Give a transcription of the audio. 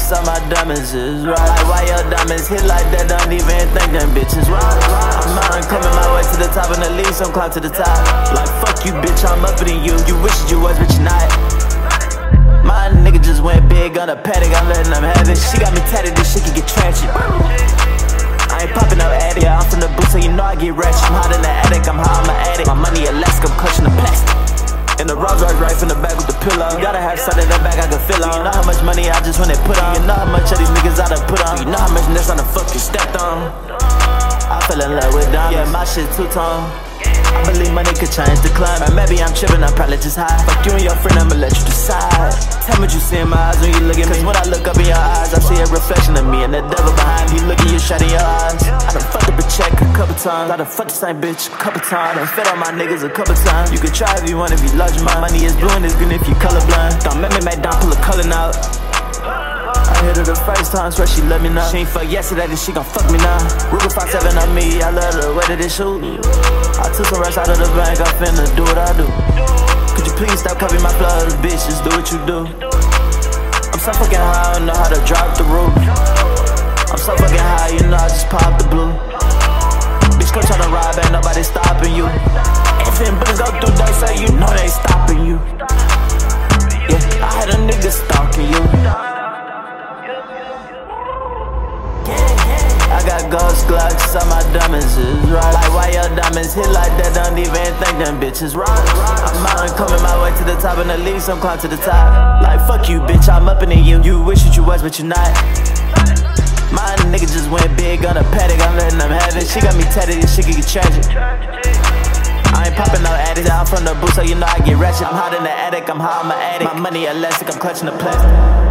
so my diamonds is right. Like why your diamonds hit like that, don't even think them bitches right. I'm out and coming my way to the top, and at least I'm climb to the top. Like fuck you bitch, I'm upper than you. You wish that you was, but you're not. My nigga just went big on a paddock, I'm letting them have it. She got me tatted, this shit can get trashy. I ain't poppin' no addict, yeah, I'm from the booth, so you know I get ratchet. I'm hot in the attic, I'm high, I'm an addict. My money elastic, I'm clutching the plastic. In the Rolls Royce right from the back with the pillow. You gotta have something in the back I can feel on. You know how much money I just wanna put on. You know how much of these niggas I done put on. You know how much next on the fucking stepped on. I fell in love with diamonds, yeah, my shit two-tone. I believe money could change the climate. Maybe I'm tripping, I'm probably just high. Fuck you and your friend, I'ma let you decide. Tell me what you see in my eyes when you look at me. Cause when I look up in your eyes, I see a reflection of me and the devil behind me. Look at you, shut in your eyes. I done fucked up a check a couple times. I done fucked the same bitch a couple times. I done fed on my niggas a couple times. You can try if you want, if you love your mind. Money is blue and it's green if you colorblind. Don't make me make down, pull a color out. I hit her the first time, swear she let me know. She ain't fuck yesterday, then she gon' fuck me now. Ruger 5-7 on me, I love the way that it shoot. I took some rest out of the bank, I finna do what I do. Could you please stop copying my flows, bitch, just do what you do. I'm so fucking high, I don't know how to drop the roof. I'm so fucking high, you know I just popped the blue. Bitch, come tryna ride, ain't nobody stopping you. If them bullets go through, they say you know they stopping you. Yeah, I had a nigga stalking you. I got ghost glocks, so my diamonds is right. Like why your diamonds hit like that, don't even think them bitches right. I'm out and coming my way to the top, and at least I'm climb to the top. Like fuck you bitch, I'm uppin' than you. You wish that you was, but you're not. My nigga just went big on a paddock, I'm letting them have it. She got me tatted, this shit can get tragic. I ain't poppin' no addict, I'm from the booth, so you know I get ratchet. I'm hot in the attic, I'm high, I'm an addict. My money elastic, I'm clutching the plastic.